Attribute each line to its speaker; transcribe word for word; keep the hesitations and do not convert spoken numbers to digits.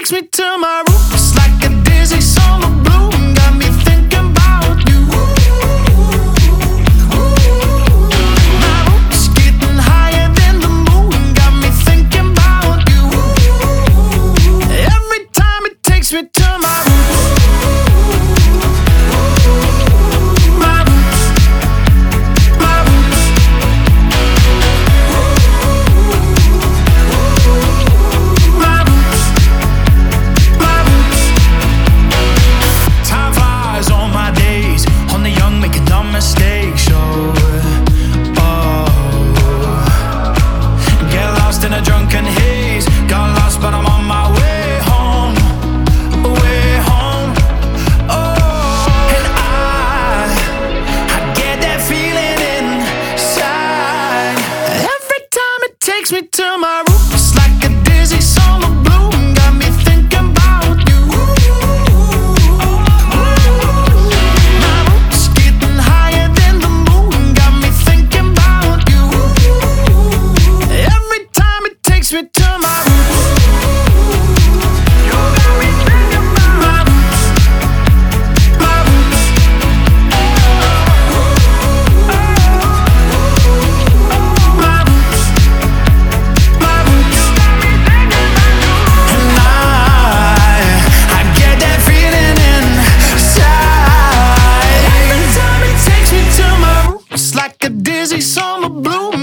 Speaker 1: takes me to my roots like a dizzy summer bloom. Got me thinking about you. My roots getting higher than the moon. Got me thinking about you. Every time it takes me to my roots. My roots. My roots. My roots. My roots. Time flies on my days. On the young making dumb mistakes. Oh, oh. Get lost in a drunken haze. Got lost but I'm on my way home. Way home. Oh, and I I get that feeling inside. Every time it takes me to my roots like a dizzy summer bloom. Got me thinking about you. My roots getting higher than the moon. Got me thinking about you. Every time it takes me to my roots. You got me thinking about my roots. My roots. My roots. My roots. And I, I get that feeling inside. Every time it takes me to my roots like a dizzy summer bloom.